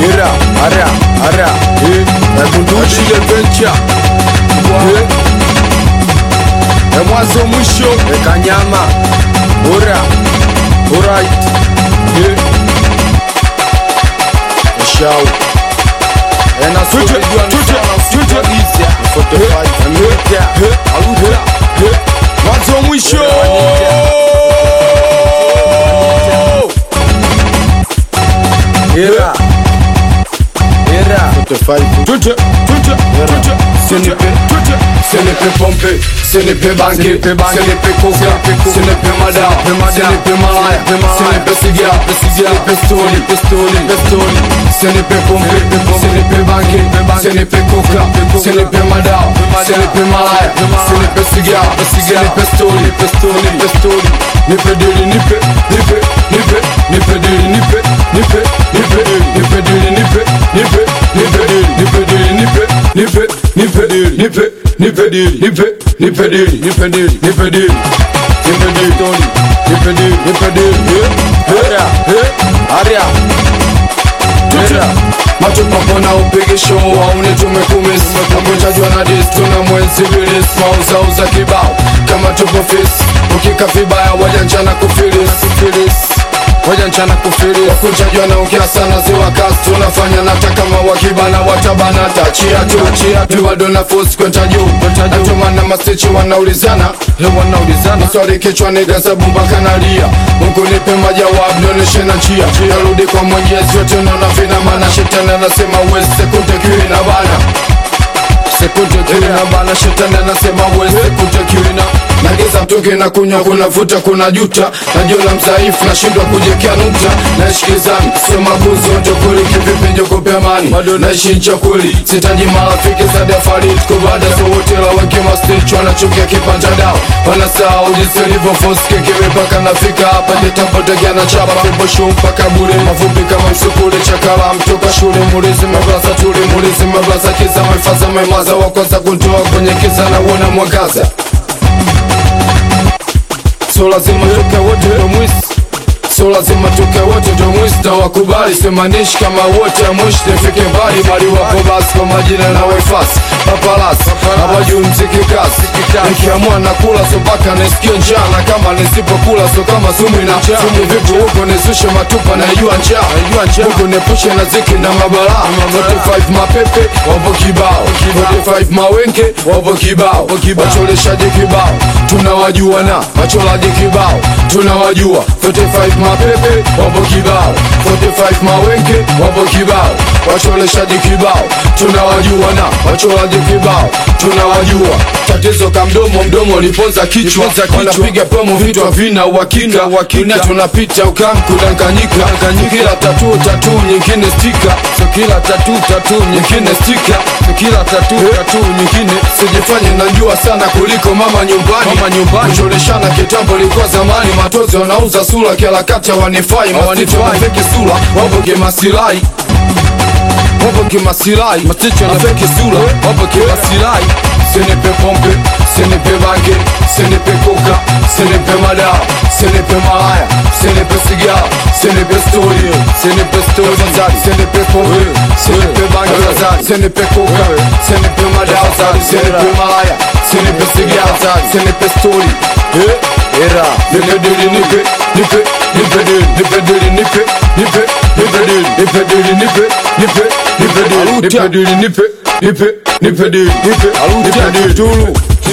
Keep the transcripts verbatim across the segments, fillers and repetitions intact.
Era, ara, ara, eh, Bunduchi Adventure, eh, mwanzo mwisho, eh, Kanyama, ora, alright, eh, Shao, eh, na sote, sote, sote, forty-five, America, eh, Aluta, eh, mwanzo mwisho, era. Era forty-five Tuta Tuta Tuta Ce n'est pas Ce n'est pas pompé Ce n'est pas banqué Ce n'est pas coca Ce n'est pas madame Ce n'est pas malaya Ce n'est pas cigare Ce n'est pas stoli Pistoli Ce n'est pas pompé Ce n'est pas banqué Ce n'est pas coca Ce n'est pas madame Ce n'est pas malaya Ce n'est pas cigare Ce n'est pas stoli Pistoli Ni peu de ni peu Ni peu Ni peu Ni peu de ni peu Ni peu Ni peu Ni peu de ni peu Ni peu Ni peu Ni peu de ni peu Ni peu Ni peu Ni peu Ni peu Ni peu Ni peu Ni peu Ni peu Ni peu Tony Ni peu Ni peu Era Aria Era Macho papo na upige show waone tumekumiss Mwentajua na dis tuna mwenzi bilis Mauza uza kibao kama tupo fist Ukika vibaya wajanja na kufilis Wajanja na kufilis Wakutajua na ukia sana ziwa kasi Tunafanya nata kama wakibana watabana Tachia tu Chia tu Wado na force kwenta juu Natuma na mastichi wanaulizana Wanaulizana Swali kichwa nega sabu mpaka nalia Mungu nipe majawabu nioneshe na njia Narudi kwa mwenyezi yote naona vina maana Shetani anasema uwezi sekunde kiwina bana Sekunde kiwina bana Shetani anasema uwezi sekunde kiwina Nageza mtoke na kunywa kuna vuta kuna juta Najiona mzaifu na shindwa kujekea nukta Naishi gizani sema kuzo njokuli kivipi njokope amani Naishi nchakuli sitaji marafiki za defarit Kubada so hotela weke mastich wanachukia kipanja dao Wanasaa ujisi livo foske kimipaka nafika hapa Nitapotegea na chapa fibo shu mpaka bure Mafupi kama msukule chakala mtoka shule Mulizi mablasa tuli mulizi mablasa kiza Maifaza maimaza wakosa kuntoa kwenye kiza na uona mwangaza So lazima tuke wote ndo mwisi So lazima tuke wote ndo mwisi na wakubali Semanishi kama wote mwishi nifike mbali Mali wapo basi kwa majina na wefasi Papalasi, hawajui mziki kasi Nikiamua na kula so baka nisikie njaa Na kama nisipo kula so kama sumu ina Sumu vipu huko nisushe matupa na ijua njaa Huko nepushe na ziki na mabala forty-five mapepe, wapo kibao forty-five mawenke, wapo kibao Wacholeshaji kibao, tunawajua na Wacholaji kibao, tunawajua forty-five mapepe, wapo kibao forty-five mawenke, wapo kibao Wacholeshaji kibao, tunawajua na Wacholaji kibao, tunawajua Tatizo ka mdomo mdomo liponza kichwa Wanapiga promo vitu havina uhakika Dunia tunapita ukam kudanganyika Kila tatu tatu nyingine stika So kila tatu tatu nyingine stika So kila tatu tatu nyingine Sijifanye najua sana kuliko mama nyumbani Mama nyumbani Kucholeshana kitambo likuwa zamani Matozi wanauza sura kila kata wanifai Mastiti wanafeki sura wapo kimasilai Wapo kimasilai Mastiti wanafeki sura wapo kimasilai Ce n'est pas pompé, ce n'est pas banqué, ce n'est pas coca, ce n'est pas madame, ce n'est pas malaya, ce n'est pas cigare, ce n'est pas story, ce n'est pas story, ce n'est pas pompé, ce n'est pas banqué, ce n'est pas coca, ce n'est pas madame, ce n'est pas malaya, ce n'est pas cigare, ce n'est pas story. Era Nipe dili nipe, nipe, nipe dili, nipe dili nipe, nipe, nipe dili, nipe dili nipe, nipe, nipe dili, nipe dili nipe, nipe, nipe dili, nipe, nipe dili tulu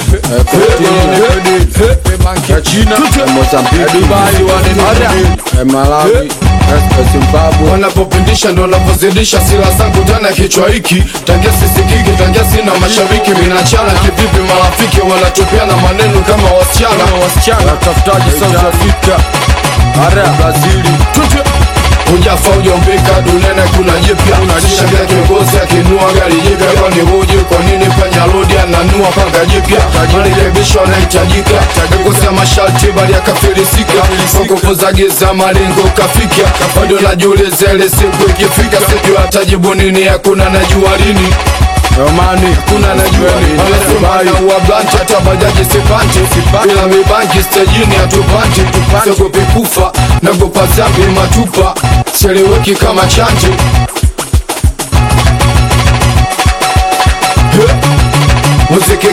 China, Mozambique, Dubai, Malawi, Zimbabwe. Wanapopindisha ndo wanapozidisha sila zangu tana kichwa hiki Tangia sisikiki, tangia sina mashabiki Minachana kivipi marafiki wanatupiana maneno kama wasichana Wasichana, tafutaji South Africa Ara, Brazili Tute Ujafa ujombika dunene kuna jipya Sishangia kiongozi akinua gari jipya Kwani huji kwa nini panya lodi ananua panga jipya Marekebisho anahitajika Kukosa masharti bali akafilisika Nguvu za giza malengo kafika Bado najiuliza ile siku ikifika Sijui atajibu nini hakuna najua lini Romani, kuna najua nini Anasema na uablanti hata bajaji sipanti Bila mibanki stejini hatupanti Siogopi kufa, nagopa zambi matupa Seleweki kama chanti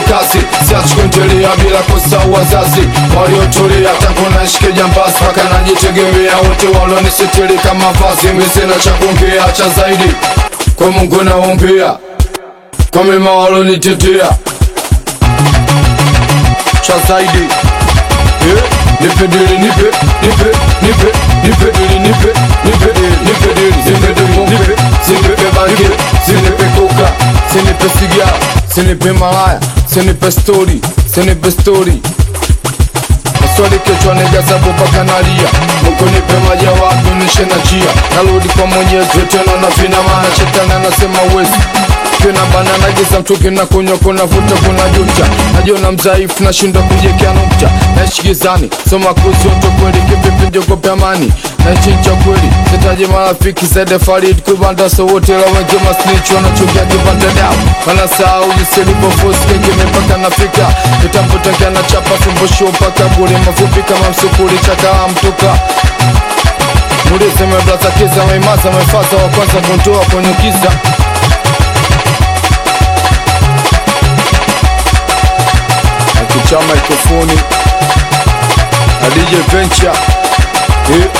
kasi, siachi kuendelea bila kusahau wazazi waliotulia tangu nashike jambasi mpaka najitegemea, wote walonisetiri kama vazi. Mimi sina cha kuongea cha zaidi, kwa Mungu naombea, kwa mema walonitetea cha zaidi. Yeah. Nipe dili, nipe, nipe, nipe, nipe dili, nipe, nipe dili, nipe dili, nipe dili, nipe, sinipe bangi, sinipe koka, sinipe sigara, sinipe malaya, sinipe story, sinipe story. Maswali kichwa negaza bopaka nalia, Mungu nipe majawabu nishe na njia, narudi kwa Mwenyezi tena na vina maana shetani anasema uwezi. Kena bana nagiza mtuki na kunywa kuna vuta kuna juta, najiona mzaifu na shinda kujekea nukta, naishi gizani soma kusioto kweli kipipi njogope amani, naishi ncha kweli sitaje marafiki zaidi Farid kubanda so wote la wengi masnitch wanachukia kibanda dao, wanasahau jinsi lipofosi kenge mipaka nafika, nitampotangia na chapa fumbo mpaka bure mafupi kama msukuri chaka mtuka. Mulize meblaza kiza maimaza mefaza wa kwanza kuntoa kwenye kisa. Akichama ikofuni Adije Venture. Yeah.